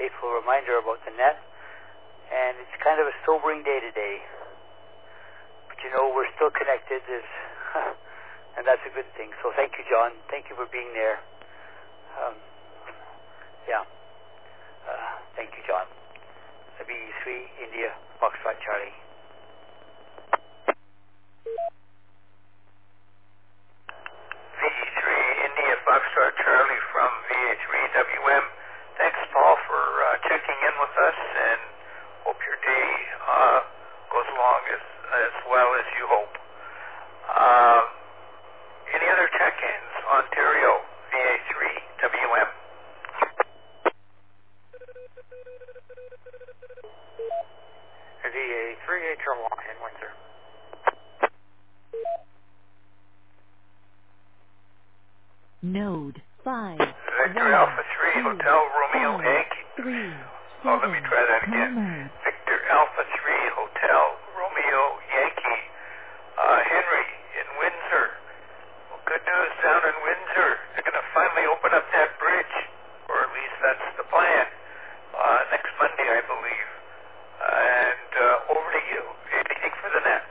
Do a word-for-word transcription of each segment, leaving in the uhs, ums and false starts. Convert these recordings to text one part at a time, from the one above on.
fateful reminder about the net. And it's kind of a sobering day today. But you know, we're still connected, There's, and that's a good thing. So thank you, John. Thank you for being there. Um, yeah. Uh, thank you, John. B E three, India, Foxtrot Charlie. V E three, India, Foxtrot Charlie from V A three W M. Thanks, Paul, for uh, checking in with us, and hope your day uh, goes along as, as well as you hope. Um, any other check-ins? Ontario, V A three W M. V A three H R Y in Windsor. Node five. Victor one, Alpha three, two, Hotel Romeo five, Yankee. three, Oh, let me try that seven, again. comma. Victor Alpha three, Hotel Romeo Yankee. Uh, Henry in Windsor. Well, good news down in Windsor. They're going to finally open up that bridge, or at least that's the plan. Uh, next Monday, I believe. And uh, over to you. Anything for the net?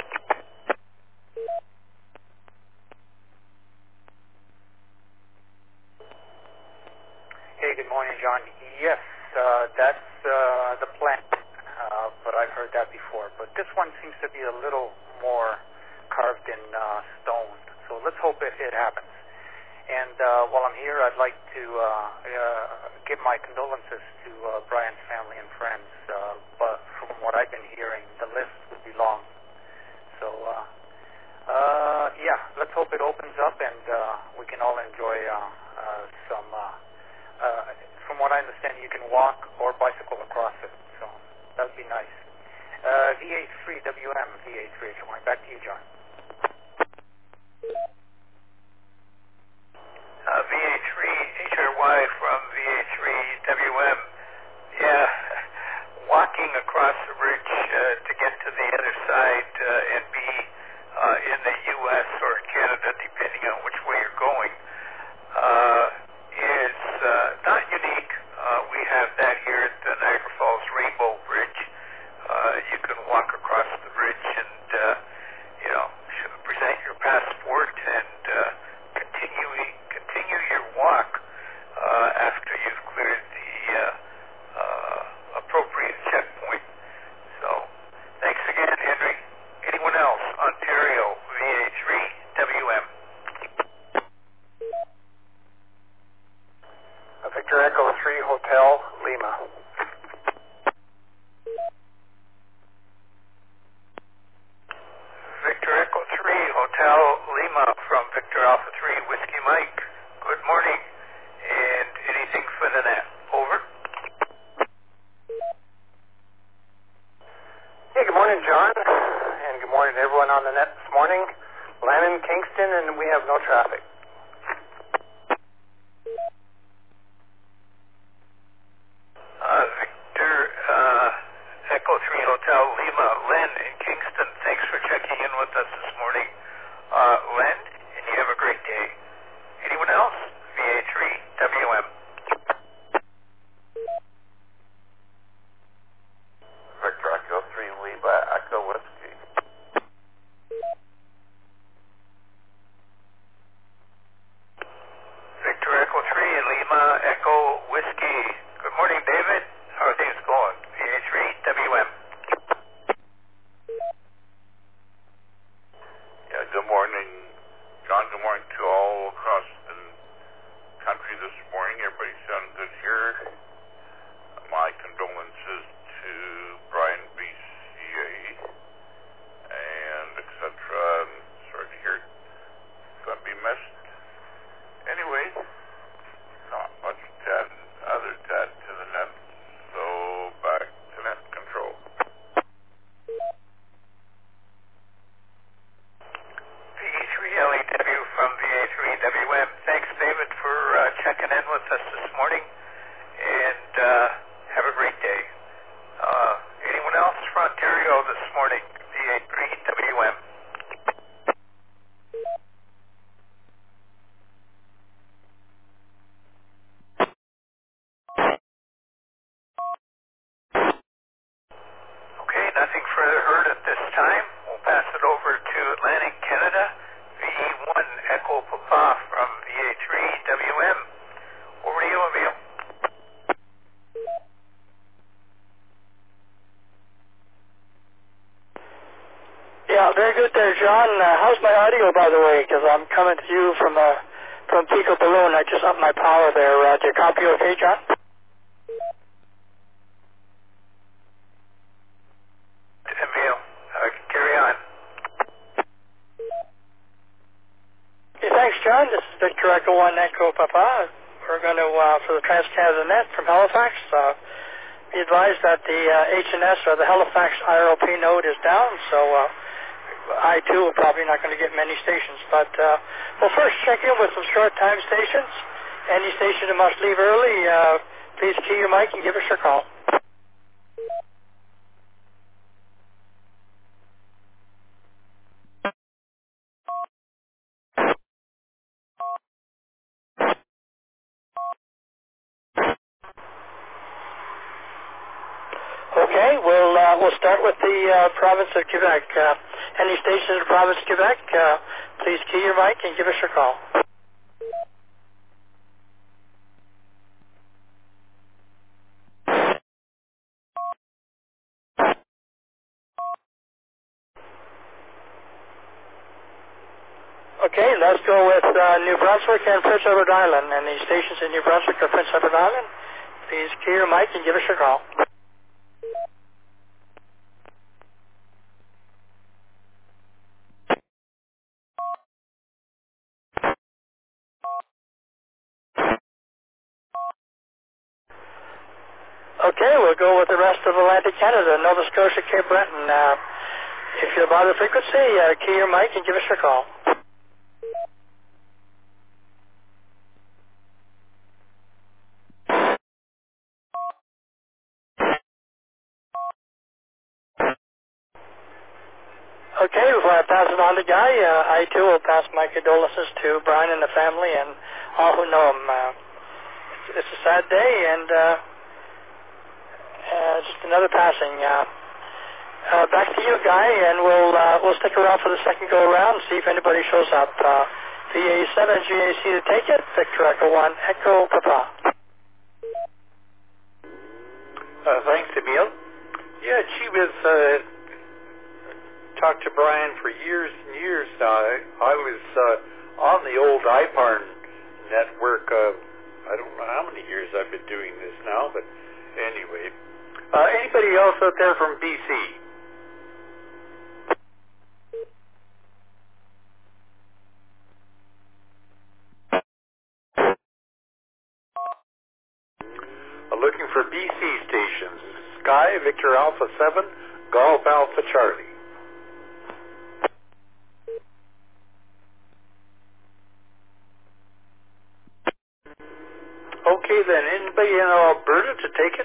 Hey, good morning, John. Yes, uh, that's uh, the plan, uh, but I've heard that before. But this one seems to be a little more carved in uh, stone, so let's hope it, it happens. And uh, while I'm here, I'd like to uh, uh, give my condolences to uh, Brian's family and friends, uh, but from what I've been hearing, the list would be long. So, uh, uh, yeah, let's hope it opens up and uh, we can all enjoy uh, uh, some... Uh, Uh, from what I understand, you can walk or bicycle across it, so that would be nice. Uh, V A three W M, V A three H Y. Back to you, John. Uh, V A three H R Y from V A three W M. Yeah, walking across the bridge uh, to get to the other side uh, and be uh, in the U S or Canada, depending on which way you're going, uh, is uh, not unique. Uh, we have that here at the Niagara Falls Rainbow Bridge. Uh, you can walk across the bridge and, uh, you know, present your passport and uh, continue continue your walk uh, after you've cleared the uh, uh, appropriate checkpoint. So, thanks again, Henry. Anyone else? Ontario, V A three W M. Victor Echo three Hotel Lima. Victor Echo three Hotel Lima from Victor Alpha three Whiskey Mike. Good morning. And anything for the net? Over. Hey, good morning, John, and good morning to everyone on the net this morning. Landon, Kingston, and we have no traffic. Uh, Victor uh, Echo three Hotel Lima, Len in Kingston. Thanks for checking in with us this morning. Uh, Len, and you have a great day. Anyone else? V A three W M. Victor Echo three Lima, Echo Whiskey. time, we'll pass it over to Atlantic Canada, V E one Echo Papa from V A three W M. Over to you, Emil. Yeah, very good there, John. Uh, how's my audio, by the way? Because I'm coming to you from uh, from Pico Balloon. I just upped my power there. Uh, do you copy okay, John? Emil, uh, carry on. Okay, thanks, John. This is Victor Echo one Echo Papa. We're going to, uh, for the Trans-Canada Net from Halifax, uh, be advised that the uh, H N S, or the Halifax I R O P node, is down, so uh, I, too, are probably not going to get many stations. But uh, we'll first check in with some short time stations. Any station that must leave early, uh, please key your mic and give us your call. Okay, we'll uh, we'll start with the uh, province of Quebec. Uh, any station in the province of Quebec, uh, please key your mic and give us your call. Okay, let's go with uh, New Brunswick and Prince Edward Island. Any stations in New Brunswick or Prince Edward Island, please key your mic and give us your call. Okay, we'll go with the rest of Atlantic Canada, Nova Scotia, Cape Breton. Uh, if you're by the frequency, uh, key your mic and give us your call. Okay, before I pass it on to Guy, uh, I too will pass my condolences to Brian and the family and all who know him. Uh, it's, it's a sad day, and uh, uh, just another passing. Uh, uh, back to you, Guy, and we'll uh, we'll stick around for the second go around and see if anybody shows up. Uh, V A seven G A C to take it. Victor Echo one Echo Papa. Uh, thanks, Emil. Yeah, gee whiz, uh, talked to Brian for years and years now. I, I was uh, on the old I P A R N network. Uh, I don't know how many years I've been doing this now, but anyway. Uh, anybody else out there from B C? Uh, looking for B C stations. Sky, Victor Alpha seven, Golf Alpha Charlie. Okay then, anybody in Alberta to take it?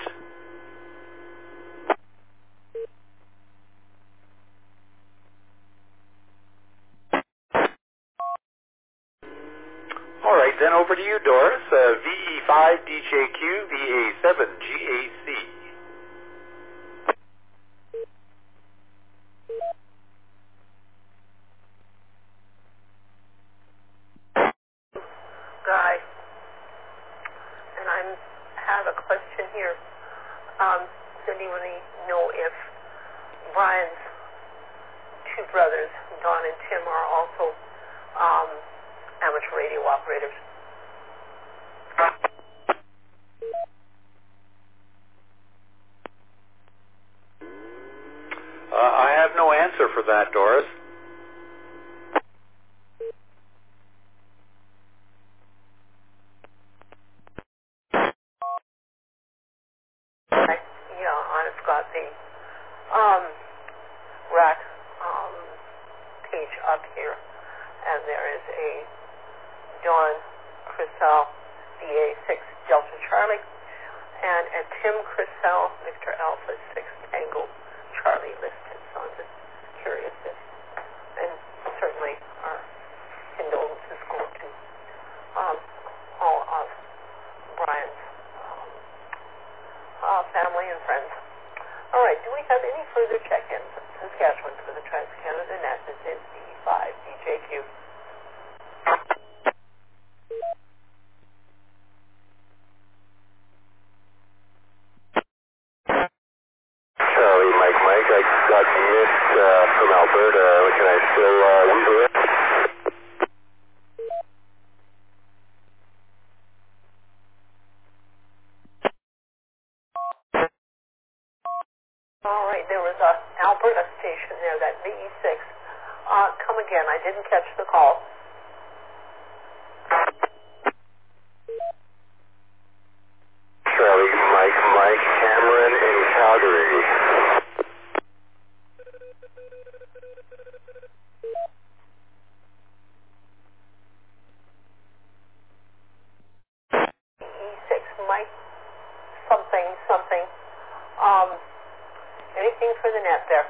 All right, then over to you, Doris. Uh, V E five D J Q, V A seven G A C. Guy, and I have a question here. Um, does anyone know if Brian's two brothers, Don and Tim, are also um, amateur radio operators? Uh, I have no answer for that, Doris. I, yeah, I've got the um, rack um, page up here, and there is a Don Crisell V A six Delta Charlie, and a Tim Crisell Victor Alpha six Tango Charlie listed. So I'm just curious if, and certainly our condolences go to um, all of Brian's um, uh, family and friends. All right, do we have any further check-ins? Saskatchewan for the TransCanada Net. This is V five D J Q. Charlie, Mike, Mike, I got missed uh, from Alberta. Can I still uh, use the lift? All right, there was a Alberta station there, that V E six. Uh, come again, I didn't catch the call. Charlie, Mike, Mike, Cameron in Calgary. V E six, Mike, something, something. Um, anything for the net there?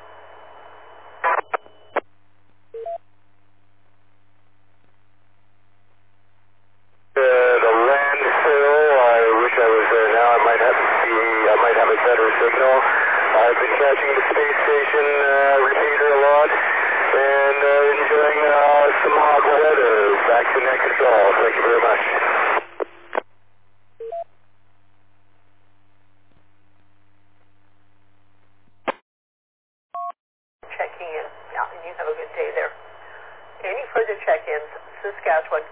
Uh, the landfill, I wish I was there now. I might have be, I might have a better signal. I've been catching the space station uh, repeater a lot and uh, enjoying uh, some hot weather. Back to net control. Thank you very much. Checking in. Yeah, and you have a good day there. Any further check-ins? Saskatchewan.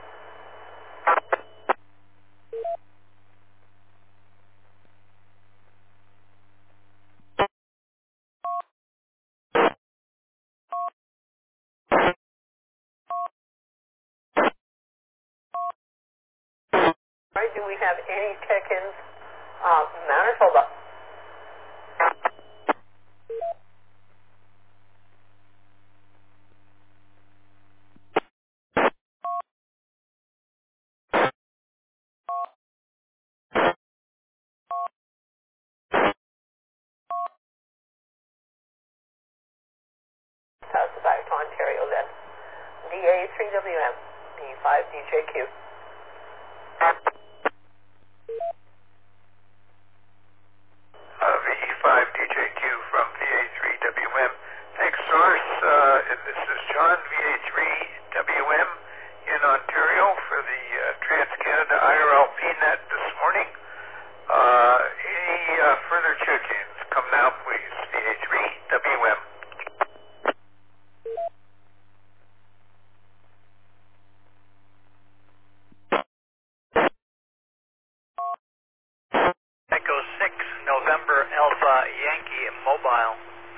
All right, do we have any check-ins? Uh, Manitoba. Pass it back to Ontario then. D A three W M, V five D J Q. Uh, V five D J Q from V A three W M. Thanks, Source. Uh, and this is John, V A three W M in Ontario for the uh, TransCanada I R L P net this morning. Uh, any uh, further check-ins? Come now, please. V A three W M. Echo six, November Alpha Yankee Mobile.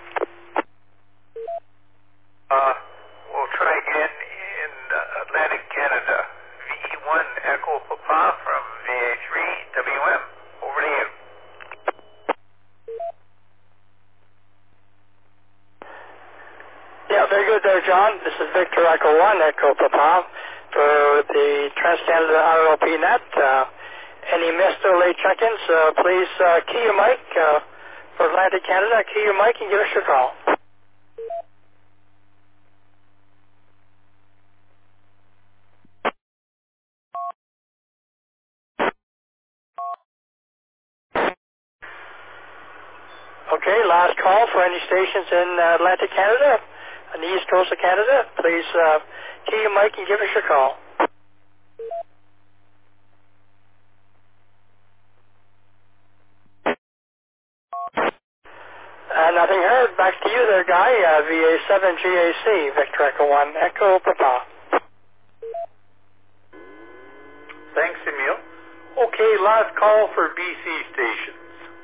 Uh, we'll try again in uh, Atlantic Canada. V E one Echo Papa from V A three W M. Over to you. Yeah, very good there, John. This is Victor Echo one, Echo Papa, for the TransCanada R L P net. Uh, any missed or late check-ins, uh, please uh, key your mic uh, for Atlantic Canada. Key your mic and give us your call. Okay, last call for any stations in uh, Atlantic Canada, on the east coast of Canada. Please uh, key your mic and give us your call. Uh, nothing heard. Back to you there, Guy. Uh, V A seven G A C, Victor Echo one, Echo Papa. Thanks, Emil. Okay, last call for B C stations.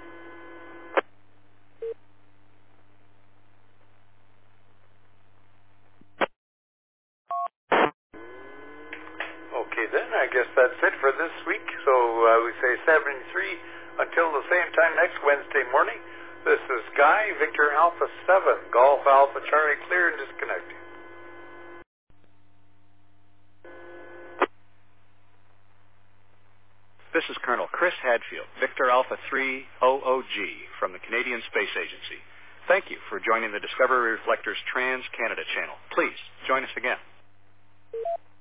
Okay, then, I guess that's it for this week. So uh, we say seventy-three until the same time next Wednesday morning. This is Guy, Victor Alpha seven, Golf Alpha Charlie, clear and disconnecting. This is Colonel Chris Hadfield, Victor Alpha three O O G from the Canadian Space Agency. Thank you for joining the Discovery Reflectors Trans-Canada channel. Please join us again.